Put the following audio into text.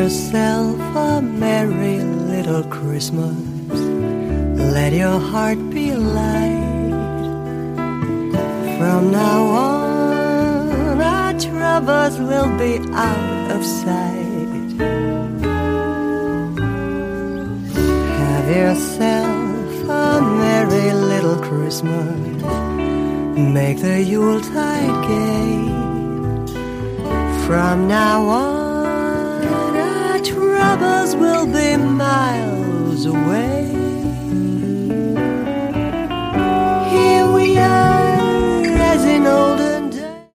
yourself a merry little Christmas. Let your heart be light. From now on, our troubles will be out of sight. Have yourself a merry little Christmas. Make the Yuletide gay. From now on, our troubles will be miles away.